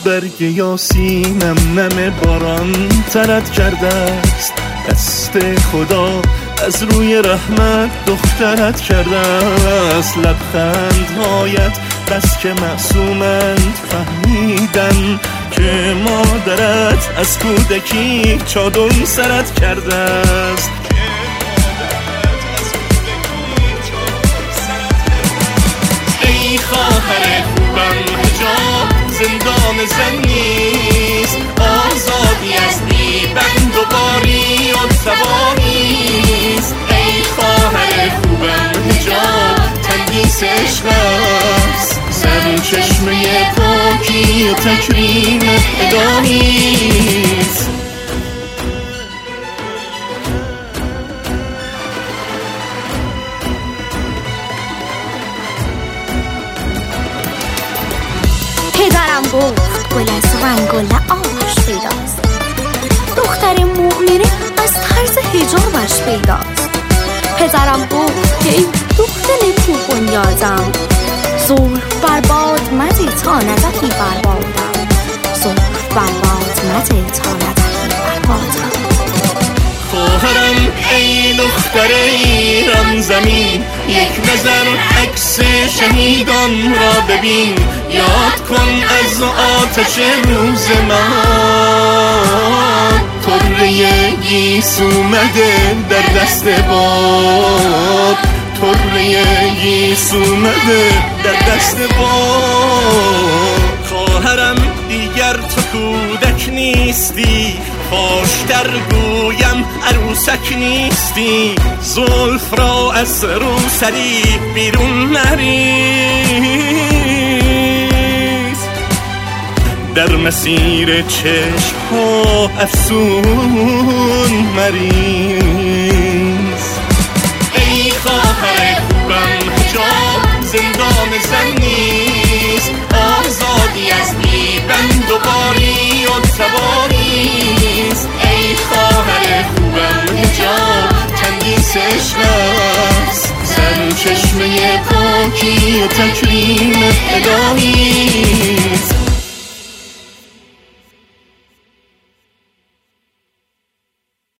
برگ یاسینم نم باران ترد کرده است، دست خدا از روی رحمت دخترت کرده است. لبخندهایت بس که معصومند فهمیدن که مادرت از کودکی چادر سرت کرده است. ای خواهر خوبم حجاب زندان زن نیست، آزادی از بیبند و باری و توانیست. ای خواهر خوبم حجاب تندیس عشق است، سر چشمه پاکی و تکریم الهیست. پدرم گفت گل از رنگ و لعابش پیداست، دختر مؤمنه از طرز حجابش پیداست. پدرم گفت که ای دختر بنیادم، زلف برباد مده تا نزدی بربادم، زلف برباد مده تا نزدی بربادم. خواهرم ای دختر ایران زمین، یک نظر عکس شهیدان را ببین، یاد کن از آتش روز مهان. طره گیسو مده در دست باد، طره گیسو مده در دست باد. خواهرم دیگر تو کودک نیستی، خوشتر گویم عروسک نیستی، زلف را از روسری بیرون نریز، در مسیر چشم ها افسون مریز. ای خواهر خوبم حجاب زندان زن نیست، آزادی از بیبند و باری و توانیست. ای خواهر خوبم حجاب تندیس عشق است، سر چشمه پاکی و تکریم الهیست.